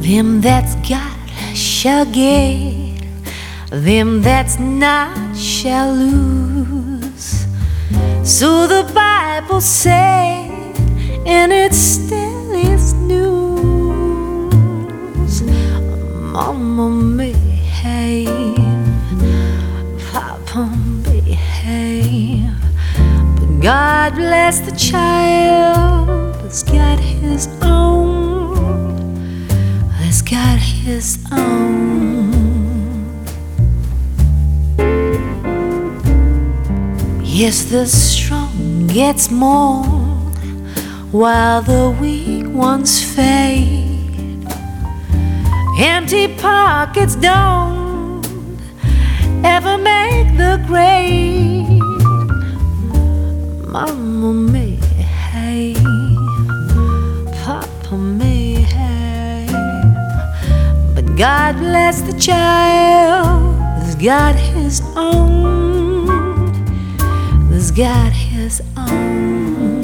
Them that's got shall get, them that's not shall lose. So the Bible said, and it still is news. Mama behave, Papa behave, but God bless the child that's got his own, that's got his own. Yes, the strong gets more while the weak ones fade. Empty pockets don't ever make the grade. Mama may behave, Papa may have, but God bless the child that's got his own, that's got his own.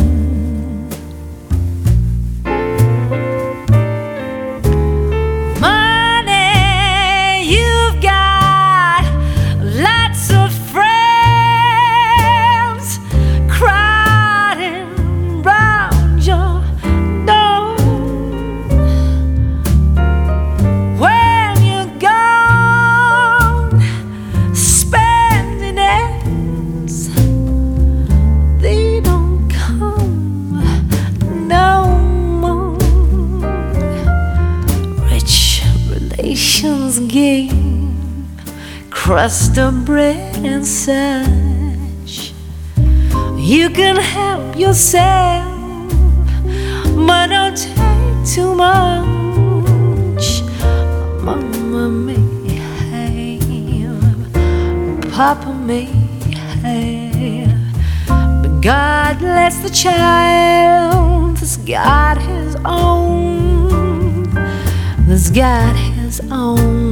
Game, crust of bread and such. You can help yourself, but don't take too much. Mama may have, Papa may have, but God bless the child that's got his own, that's got his own.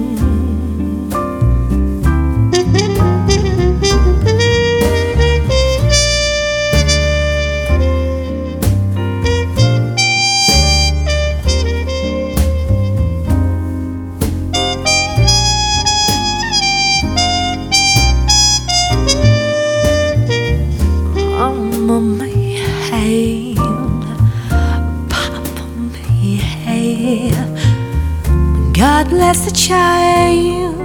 Mama may have, Papa may have, God bless the child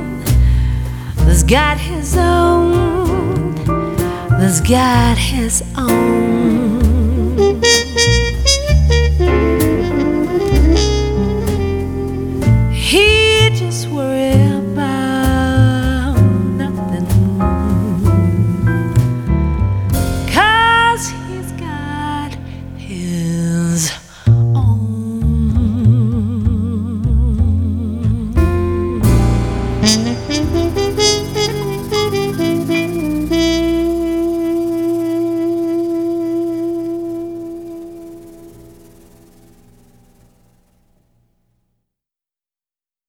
that's got his own, that's got his own.